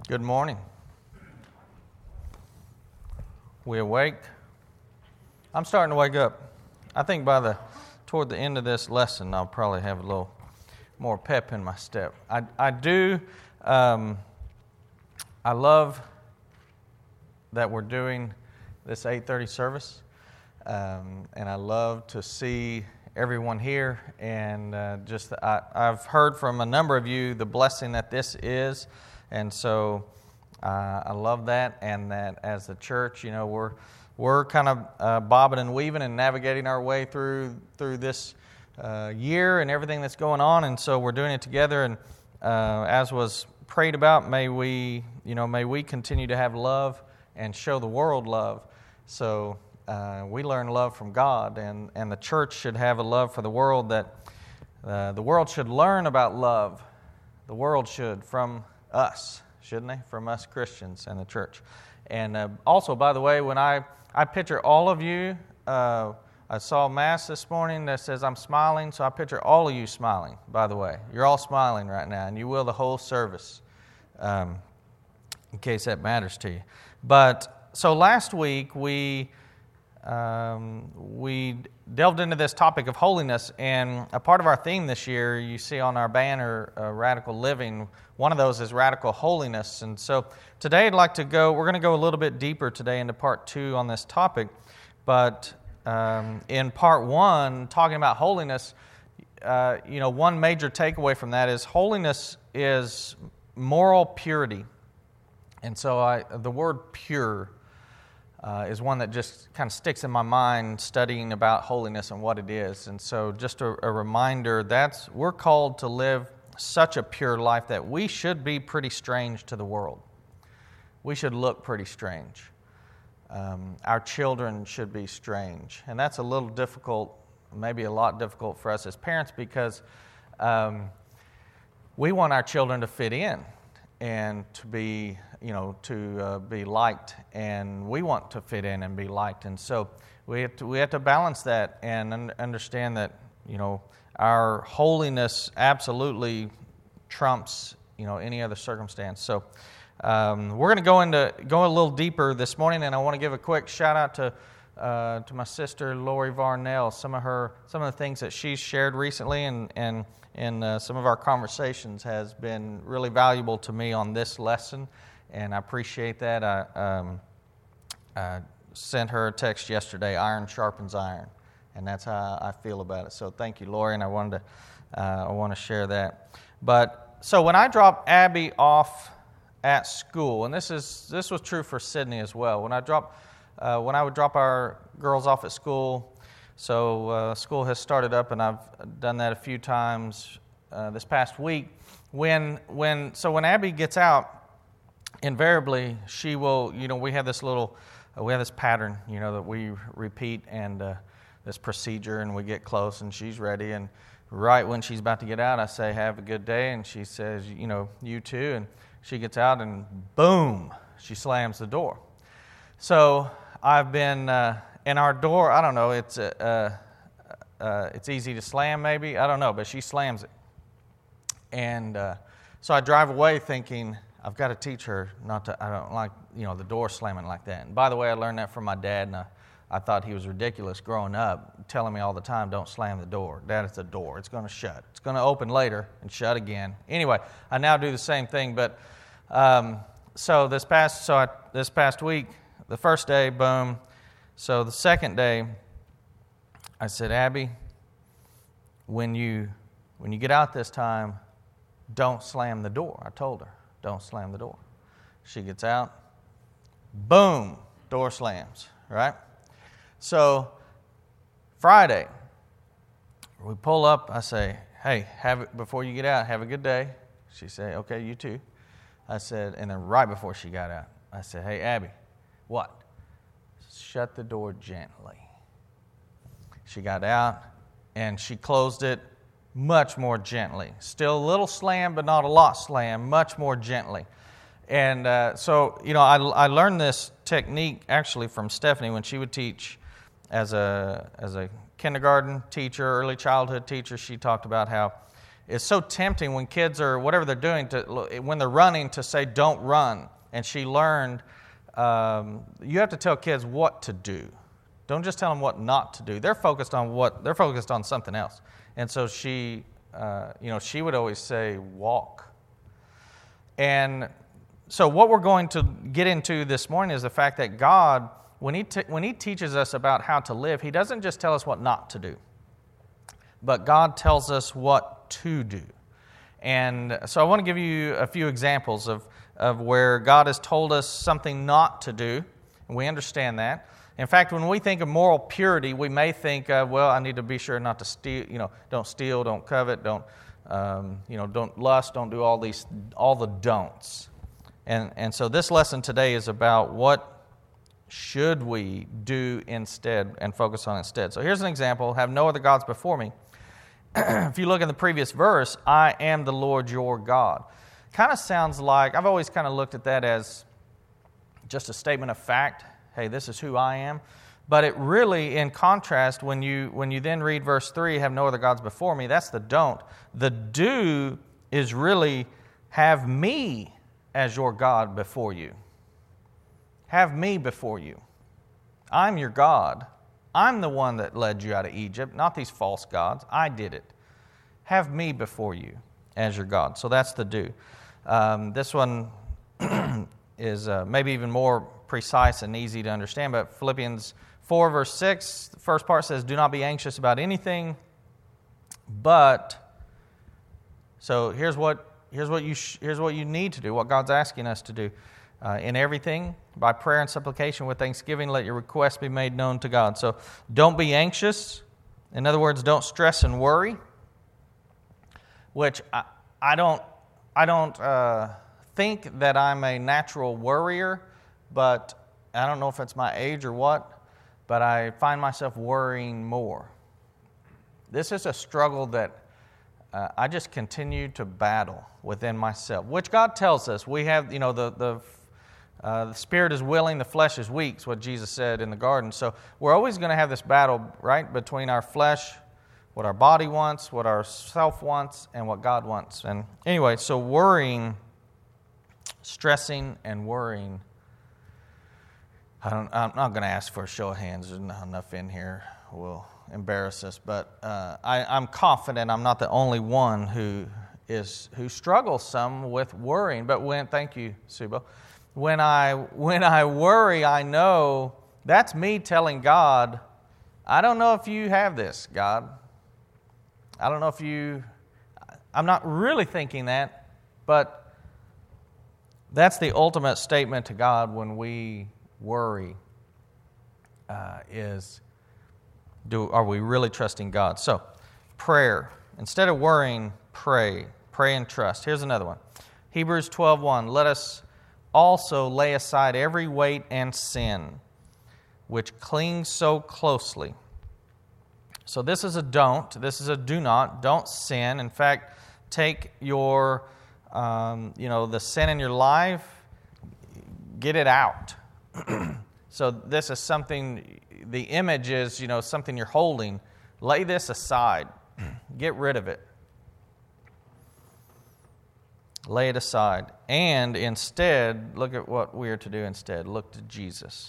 Good morning. We awake? I'm starting to wake up. I think toward the end of this lesson, I'll probably have a little more pep in my step. I do. I love that we're doing this 8:30 service, and I love to see everyone here. And I've heard from a number of you the blessing that this is. And so I love that, and that as a church, we're kind of bobbing and weaving and navigating our way through this year and everything that's going on, and so we're doing it together. And as was prayed about, may we continue to have love and show the world love. So we learn love from God, and the church should have a love for the world that the world should learn about love. The world should from us, shouldn't they? From us Christians and the church. And also, by the way, when I picture all of you, I saw Mass this morning that says I'm smiling, so I picture all of you smiling, by the way. You're all smiling right now, and you will the whole service, in case that matters to you. But, so last week, we delved into this topic of holiness, and a part of our theme this year, you see on our banner, Radical Living. One of those is Radical Holiness. And so today we're going to go a little bit deeper today into part 2 on this topic. But in part 1, talking about holiness, one major takeaway from that is holiness is moral purity. And so the word pure is one that just kind of sticks in my mind studying about holiness and what it is. And so just a reminder, we're called to live such a pure life that we should be pretty strange to the world. We should look pretty strange. Our children should be strange. And that's a little difficult, maybe a lot difficult for us as parents, because we want our children to fit in and to be be liked, and we want to fit in and be liked. And so we have to balance that and understand that our holiness absolutely trumps any other circumstance. So we're going to go a little deeper this morning, and I want to give a quick shout out to my sister Lori Varnell. Some of the things that she's shared recently and some of our conversations has been really valuable to me on this lesson, and I appreciate that. I sent her a text yesterday, iron sharpens iron, and that's how I feel about it. So thank you, Lori, and I want to share that. But so when I dropped Abby off at school, and this was true for Sydney as well. When I would drop our girls off at school, so school has started up, and I've done that a few times this past week. When Abby gets out, invariably she will. We have this pattern, that we repeat, and this procedure, and we get close, and she's ready, and right when she's about to get out, I say, "Have a good day," and she says, "You too," and she gets out, and boom, she slams the door. So I've been in our door. I don't know. It's easy to slam, maybe. I don't know, but she slams it, and so I drive away thinking I've got to teach her not to. I don't like the door slamming like that. And by the way, I learned that from my dad, and I thought he was ridiculous growing up, telling me all the time, "Don't slam the door. Dad, it's a door. It's going to shut. It's going to open later and shut again." Anyway, I now do the same thing. But so this past week, the first day, boom. So the second day, I said, "Abby, when you get out this time, don't slam the door." I told her, "Don't slam the door." She gets out, boom, door slams, right? So Friday, we pull up. I say, "Hey, before you get out, have a good day." She said, "Okay, you too." I said, and then right before she got out, I said, "Hey, Abby, what? Shut the door gently." She got out, and she closed it much more gently. Still a little slam, but not a lot slam, much more gently. And so I learned this technique actually from Stephanie when she would teach as a kindergarten teacher, early childhood teacher. She talked about how it's so tempting when kids are, whatever they're doing, when they're running, to say, don't run. And she learned, you have to tell kids what to do. Don't just tell them what not to do. They're focused on something else. And so she would always say, walk. And so what we're going to get into this morning is the fact that God, when He teaches us about how to live, He doesn't just tell us what not to do, but God tells us what to do. And so I want to give you a few examples of where God has told us something not to do, and we understand that. In fact, when we think of moral purity, we may think, I need to be sure not to steal. Don't steal, don't covet, don't lust, don't do all the don'ts. And so this lesson today is about what should we do instead and focus on instead. So here's an example: have no other gods before me. If you look in the previous verse, I am the Lord your God. Kind of sounds like, I've always kind of looked at that as just a statement of fact. Hey, this is who I am. But it really, in contrast, when you then read verse 3, have no other gods before me, that's the don't. The do is really have me as your God before you. Have me before you. I'm your God. I'm the one that led you out of Egypt, not these false gods. I did it. Have me before you as your God. So that's the do. This one is maybe even more precise and easy to understand, but Philippians 4, verse 6, the first part says, do not be anxious about anything, but, so here's what you need to do, what God's asking us to do. In everything, by prayer and supplication with thanksgiving, let your requests be made known to God. So don't be anxious. In other words, don't stress and worry, which I don't think that I'm a natural worrier, but I don't know if it's my age or what, but I find myself worrying more. This is a struggle that I just continue to battle within myself, which God tells us. We have, the spirit is willing, the flesh is weak, is what Jesus said in the garden. So we're always going to have this battle, right, between our flesh, what our body wants, what our self wants, and what God wants. And anyway, so worrying, stressing and worrying, I'm not going to ask for a show of hands. There's not enough in here will embarrass us, but I'm confident I'm not the only one who struggles some with worrying. But thank you, Subo. When I worry, I know that's me telling God, I don't know if you have this, God. I don't know if I'm not really thinking that, but that's the ultimate statement to God when we worry, are we really trusting God? So, prayer. Instead of worrying, pray. Pray and trust. Here's another one. Hebrews 12:1. Let us also lay aside every weight and sin, which clings so closely. So this is a don't. This is a do not. Don't sin. In fact, take your, the sin in your life, get it out. So this is something, the image is, something you're holding. Lay this aside. Get rid of it. Lay it aside. And instead, look at what we are to do instead. Look to Jesus.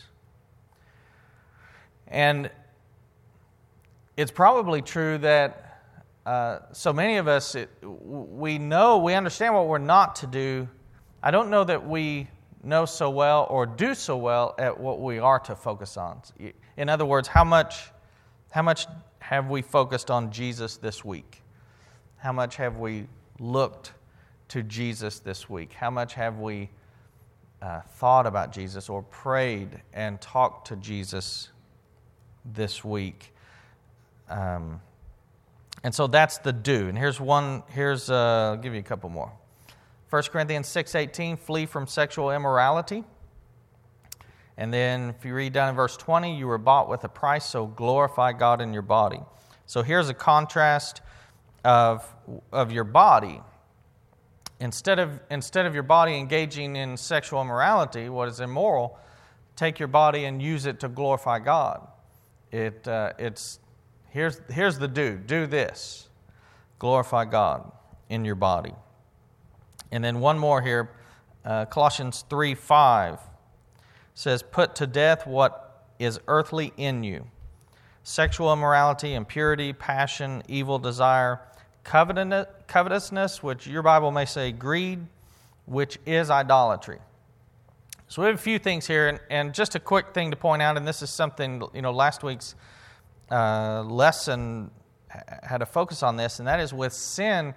And it's probably true that so many of us, we understand what we're not to do. I don't know that we know so well or do so well at what we are to focus on. In other words, how much have we focused on Jesus this week? How much have we looked to Jesus this week? How much have we thought about Jesus or prayed and talked to Jesus this week? And so that's the do. And I'll give you a couple more. 1 Corinthians 6:18, flee from sexual immorality. And then if you read down in verse 20, you were bought with a price, so glorify God in your body. So here's a contrast of your body. Instead of your body engaging in sexual immorality, what is immoral, take your body and use it to glorify God. Here's the do. Do this. Glorify God. in your body. And then one more here, Colossians 3:5 says, put to death what is earthly in you, sexual immorality, impurity, passion, evil desire, covetousness, which your Bible may say greed, which is idolatry. So we have a few things here, and just a quick thing to point out, and this is something, last week's lesson had a focus on this, and that is with sin,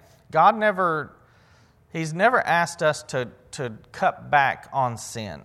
He's never asked us to cut back on sin.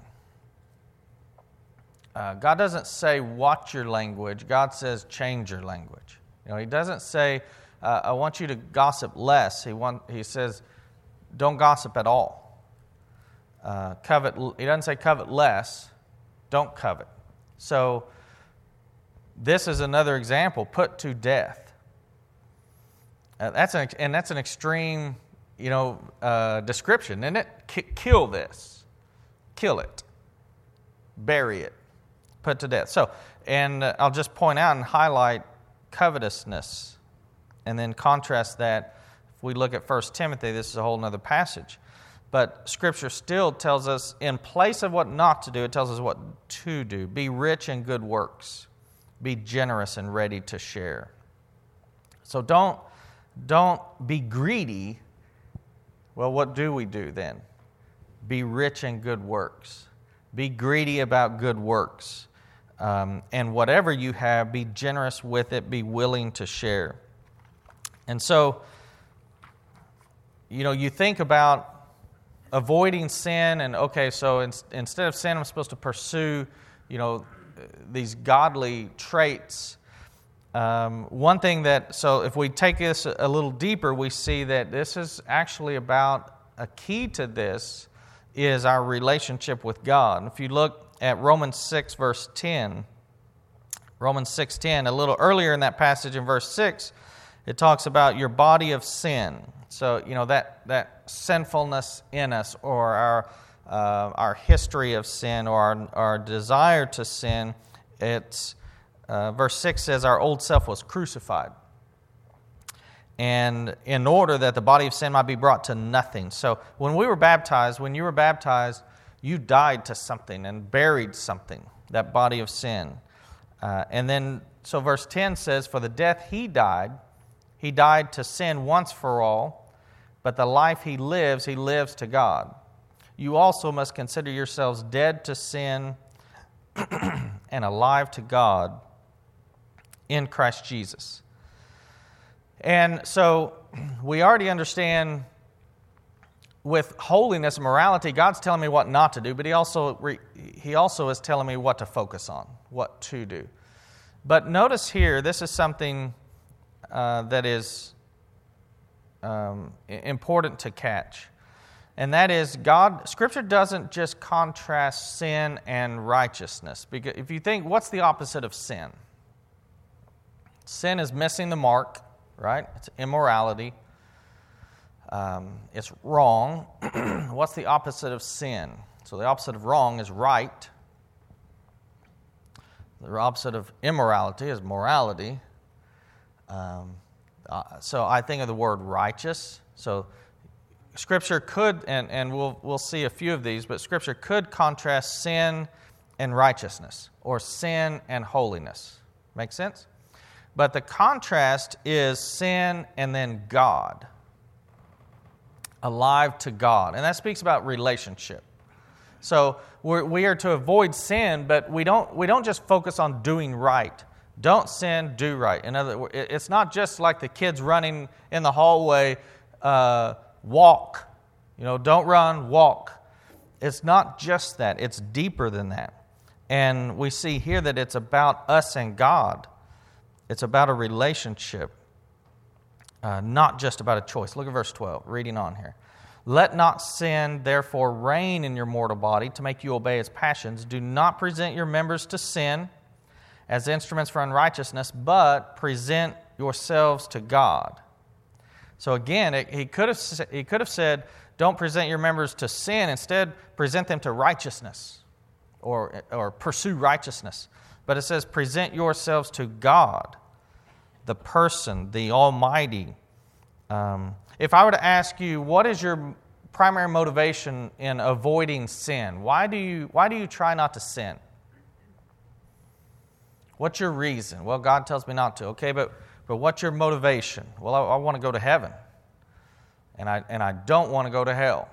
God doesn't say, watch your language. God says, change your language. He doesn't say, I want you to gossip less. He says, don't gossip at all. He doesn't say covet less. Don't covet. So this is another example. Put to death. That's an extreme, description, isn't it? Kill this. Kill it. Bury it. Put to death. So, and I'll just point out and highlight covetousness, and then contrast that. If we look at 1 Timothy, this is a whole other passage. But Scripture still tells us, in place of what not to do, it tells us what to do. Be rich in good works. Be generous and ready to share. So don't be greedy. Well, what do we do then? Be rich in good works. Be greedy about good works. And whatever you have, be generous with it. Be willing to share. And so, you think about avoiding sin, and okay, so instead of sin, I'm supposed to pursue, these godly traits. One thing so if we take this a little deeper, we see that this is actually about a key to this is our relationship with God. If you look at Romans 6, verse 10, Romans 6:10, a little earlier in that passage in verse 6, it talks about your body of sin. So, that sinfulness in us, or our history of sin, or our desire to sin, it's verse 6 says our old self was crucified, and in order that the body of sin might be brought to nothing. So when you were baptized, you died to something and buried something, that body of sin. And then, so verse 10 says, for the death he died to sin once for all, but the life he lives to God. You also must consider yourselves dead to sin and alive to God in Christ Jesus. And so we already understand with holiness and morality, God's telling me what not to do, but He also is telling me what to focus on, what to do. But notice here, this is something that is important to catch. And that is, Scripture doesn't just contrast sin and righteousness. Because if you think, what's the opposite of sin? Sin is missing the mark, right? It's immorality. It's wrong. What's the opposite of sin? So the opposite of wrong is right. The opposite of immorality is morality. So I think of the word righteous. So Scripture could, and we'll see a few of these, but Scripture could contrast sin and righteousness, or sin and holiness. Make sense? But the contrast is sin and then God. Alive to God. And that speaks about relationship. So we are to avoid sin, but we don't just focus on doing right. Don't sin, do right. In other words, it's not just like the kids running in the hallway, walk. Don't run, walk. It's not just that. It's deeper than that. And we see here that it's about us and God. It's about a relationship, not just about a choice. Look at verse 12, reading on here. Let not sin, therefore, reign in your mortal body to make you obey its passions. Do not present your members to sin as instruments for unrighteousness, but present yourselves to God. So again, he could have said, don't present your members to sin. Instead, present them to righteousness or pursue righteousness. But it says, present yourselves to God, the person, the Almighty. If I were to ask you, what is your primary motivation in avoiding sin? Why do you try not to sin? What's your reason? Well, God tells me not to. Okay, but what's your motivation? Well, I want to go to heaven, and I don't want to go to hell.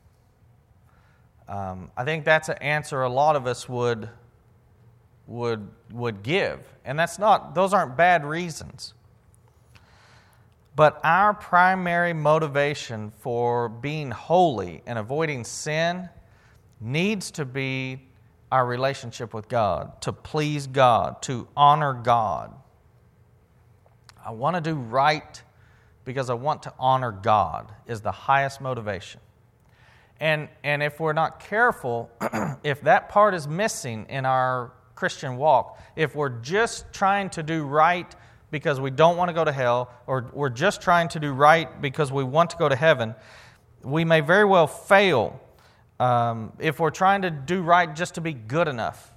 I think that's an answer a lot of us would give, and those aren't bad reasons. But our primary motivation for being holy and avoiding sin needs to be our relationship with God, to please God, to honor God. I want to do right because I want to honor God is the highest motivation. And if we're not careful, if that part is missing in our Christian walk, if we're just trying to do right because we don't want to go to hell, or we're just trying to do right because we want to go to heaven, we may very well fail if we're trying to do right just to be good enough.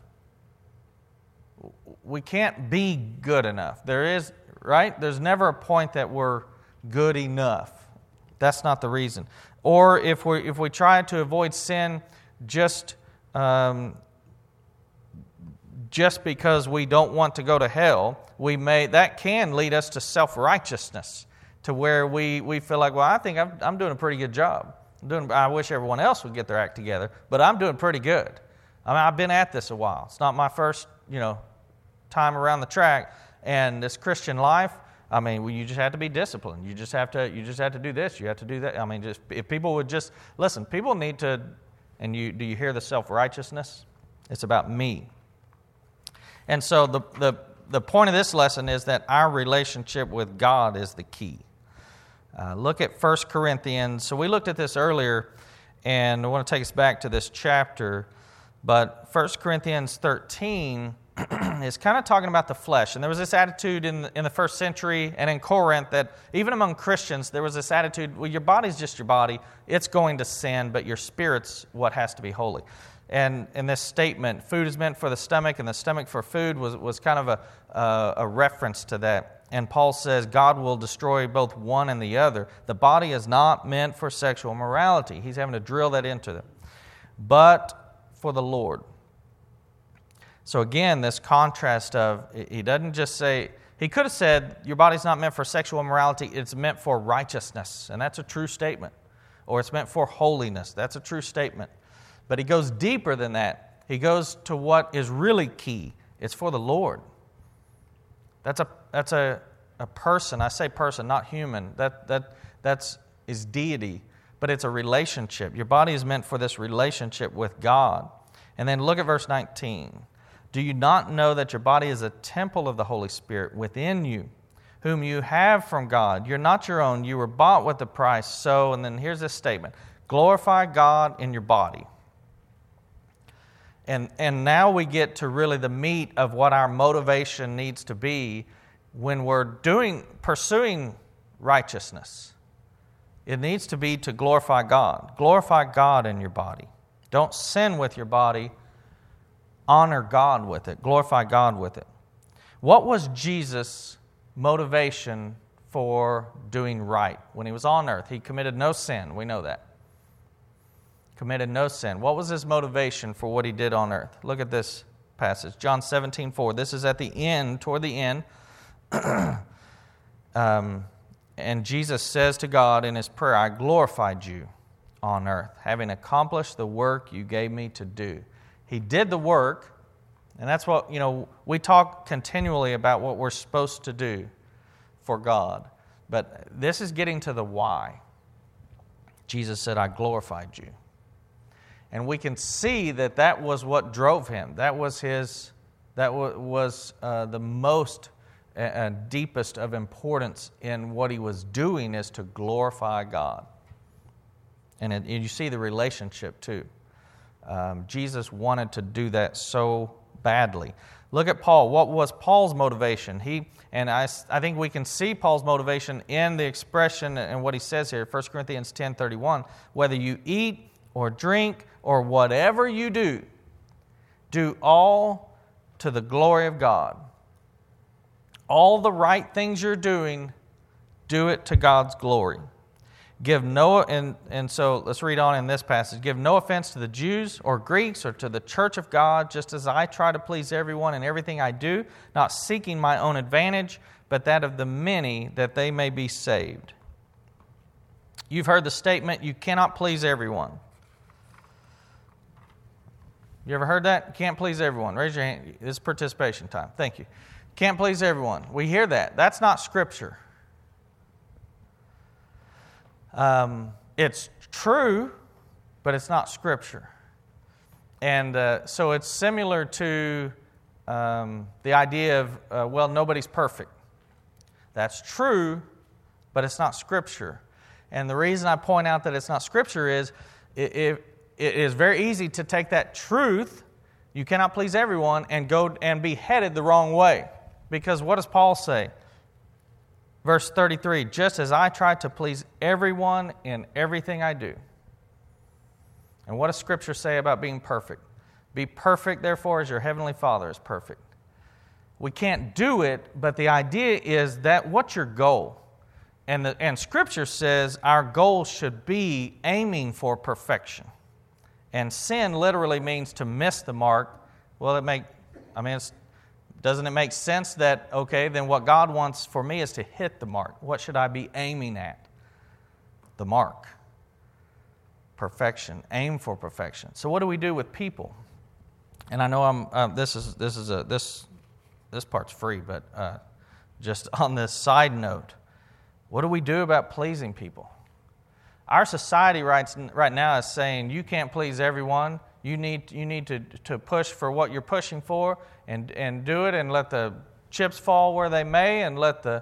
We can't be good enough. There's never a point that we're good enough. That's not the reason. Or if we try to avoid sin just because we don't want to go to hell, that can lead us to self-righteousness, to where we feel like, well, I think I'm doing a pretty good job. I wish everyone else would get their act together, but I'm doing pretty good. I mean, I've been at this a while. It's not my first, time around the track, and this Christian life. I mean, you just have to be disciplined. You just have to do this. You have to do that. I mean, if people would just listen, people need to. And do you hear the self-righteousness? It's about me. And so the point of this lesson is that our relationship with God is the key. Look at 1 Corinthians. So we looked at this earlier, and I want to take us back to this chapter. But 1 Corinthians 13 is kind of talking about the flesh. And there was this attitude in the first century and in Corinth that even among Christians, there was this attitude, well, your body's just your body. It's going to sin, but your spirit's what has to be holy. And in this statement, food is meant for the stomach and the stomach for food was kind of a reference to that. And Paul says God will destroy both one and the other. The body is not meant for sexual immorality. He's having to drill that into them. But for the Lord. So again, this contrast of, he doesn't just say, he could have said, your body's not meant for sexual immorality, it's meant for righteousness. And that's a true statement. Or it's meant for holiness. That's a true statement. But he goes deeper than that. He goes to what is really key. It's for the Lord. That's a person. I say person, not human. That's is deity. But it's a relationship. Your body is meant for this relationship with God. And then look at verse 19. Do you not know that your body is a temple of the Holy Spirit within you, whom you have from God? You're not your own. You were bought with a price. So, and then here's this statement. Glorify God in your body. And now we get to really the meat of what our motivation needs to be when we're pursuing righteousness. It needs to be to glorify God. Glorify God in your body. Don't sin with your body. Honor God with it. Glorify God with it. What was Jesus' motivation for doing right when he was on earth? He committed no sin. We know that. Committed no sin. What was his motivation for what he did on earth? Look at this passage. John 17:4. This is at the end, toward the end. And Jesus says to God in his prayer, I glorified you on earth, having accomplished the work you gave me to do. He did the work, and that's what, we talk continually about what we're supposed to do for God. But this is getting to the why. Jesus said, I glorified you. And we can see that was what drove him. That was the most and deepest of importance in what he was doing, is to glorify God. And you see the relationship too. Jesus wanted to do that so badly. Look at Paul. What was Paul's motivation? I think we can see Paul's motivation in the expression and what he says here, 1 Corinthians 10:31. Whether you eat or drink or whatever you do all to the glory of God. All the right things you're doing, do it to God's glory. Give no, and so let's read on in this passage. Give no offense to the Jews or Greeks or to the church of God, just as I try to please everyone in everything I do, not seeking my own advantage, but that of the many, that they may be saved. You've heard the statement, you cannot please everyone. You ever heard that? You can't please everyone. Raise your hand. This is participation time. Thank you. Can't please everyone. We hear that. That's not Scripture. It's true, but it's not Scripture. And so it's similar to the idea of, nobody's perfect. That's true, but it's not Scripture. And the reason I point out that it's not Scripture is it is very easy to take that truth, you cannot please everyone, and go and be headed the wrong way. Because what does Paul say? Verse 33, just as I try to please everyone in everything I do. And what does Scripture say about being perfect? Be perfect, therefore, as your heavenly Father is perfect. We can't do it, but the idea is that what's your goal? And Scripture says our goal should be aiming for perfection. And sin literally means to miss the mark. Well, doesn't it make sense that, okay, then what God wants for me is to hit the mark? What should I be aiming at? The mark. Perfection. Aim for perfection. So what do we do with people? And I know this part's free, but just on this side note, what do we do about pleasing people? Our society right now is saying you can't please everyone. You need to push for what you're pushing for and do it and let the chips fall where they may and let the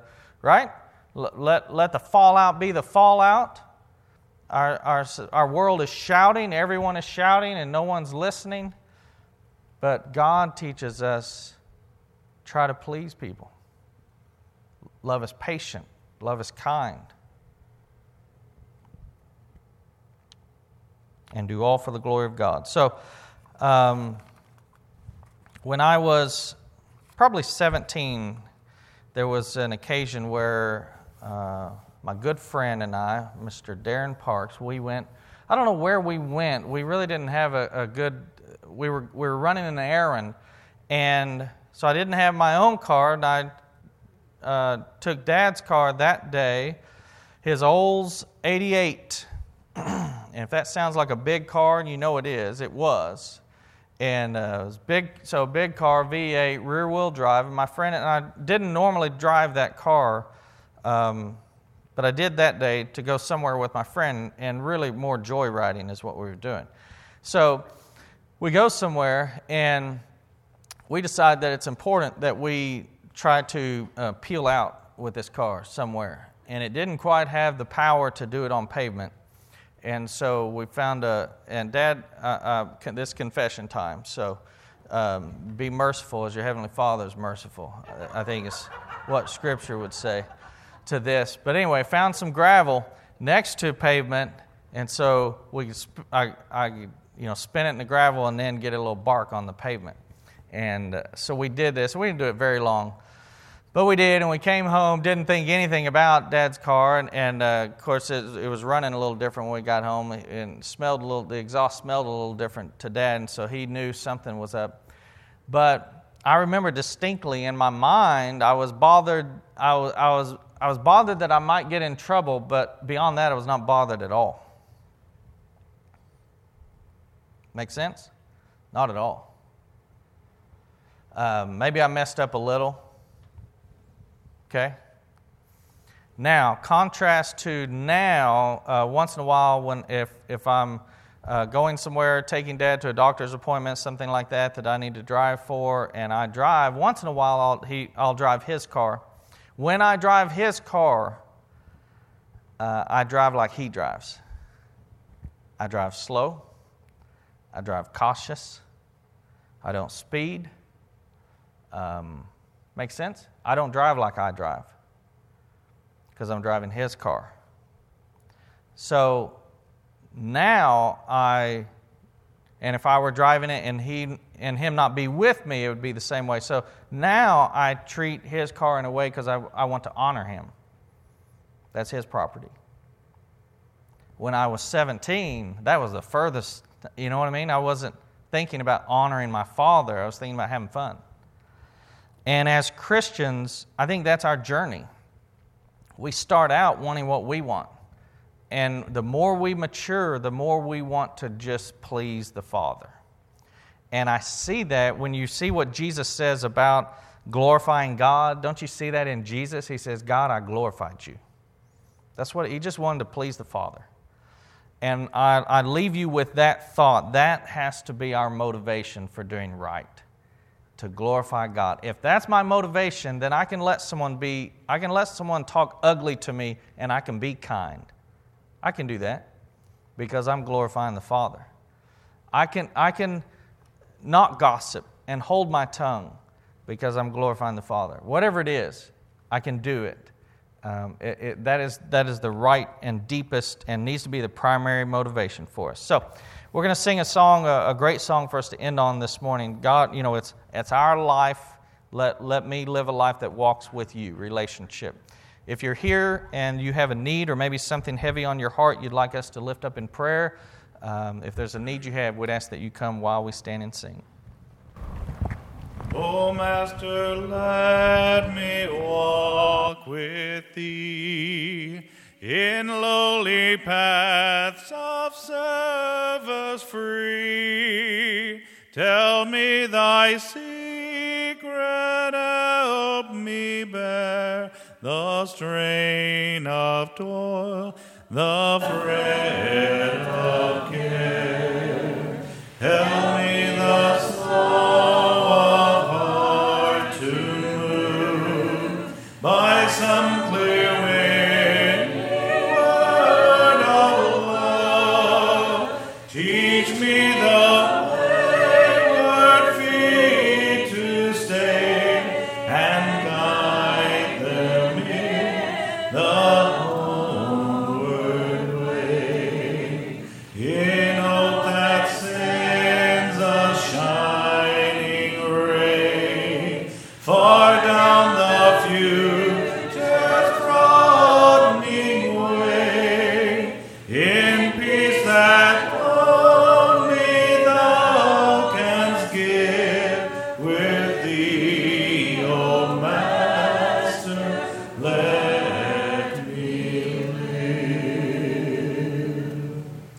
fallout be the fallout. Our world is shouting, everyone is shouting, and no one's listening. But God teaches us, try to please people. Love is patient. Love is kind. And do all for the glory of God. So, when I was probably 17, there was an occasion where my good friend and I, Mr. Darren Parks, we went. I don't know where we went. We really didn't have a good. We were running an errand, and so I didn't have my own car. And I took Dad's car that day, his Olds 88. And if that sounds like a big car, and you know it is, it was. And it was big, so a big car, V8, rear-wheel drive. And my friend and I didn't normally drive that car, but I did that day to go somewhere with my friend, and really more joyriding is what we were doing. So we go somewhere, and we decide that it's important that we try to peel out with this car somewhere. And it didn't quite have the power to do it on pavement. And so we found and Dad, this confession time, so be merciful as your Heavenly Father is merciful, I think is what Scripture would say to this. But anyway, found some gravel next to pavement, and so I spin it in the gravel and then get a little bark on the pavement. And so we did this. We didn't do it very long. But we did, and we came home, didn't think anything about Dad's car, and of course it was running a little different when we got home, and the exhaust smelled a little different to Dad, and so he knew something was up. But I remember distinctly in my mind, I was bothered. I was bothered that I might get in trouble, but beyond that, I was not bothered at all. Make sense? Not at all. Maybe I messed up a little. Okay. Now, contrast to now, once in a while, if I'm going somewhere, taking Dad to a doctor's appointment, something like that I need to drive for, and I drive. Once in a while, I'll drive his car. When I drive his car, I drive like he drives. I drive slow. I drive cautious. I don't speed. Make sense? I don't drive like I drive because I'm driving his car. So now and if I were driving it and him not be with me, it would be the same way. So now I treat his car in a way because I want to honor him. That's his property. when I was 17, that was the furthest, you know what I mean? I wasn't thinking about honoring my father. I was thinking about having fun. And as Christians, I think that's our journey. We start out wanting what we want. And the more we mature, the more we want to just please the Father. And I see that when you see what Jesus says about glorifying God. Don't you see that in Jesus? He says, God, I glorified you. That's what he just wanted to please the Father. And I leave you with that thought. That has to be our motivation for doing right, to glorify God. If that's my motivation, then I can let someone talk ugly to me and I can be kind. I can do that because I'm glorifying the Father. I can not gossip and hold my tongue because I'm glorifying the Father. Whatever it is, I can do it. That is the right and deepest and needs to be the primary motivation for us. So we're going to sing a song, a great song for us to end on this morning. God, it's our life. Let me live a life that walks with you, relationship. If you're here and you have a need or maybe something heavy on your heart you'd like us to lift up in prayer, if there's a need you have, we'd ask that you come while we stand and sing. O Master, let me walk with thee in lowly paths of service free. Tell me thy secret, help me bear the strain of toil, the frail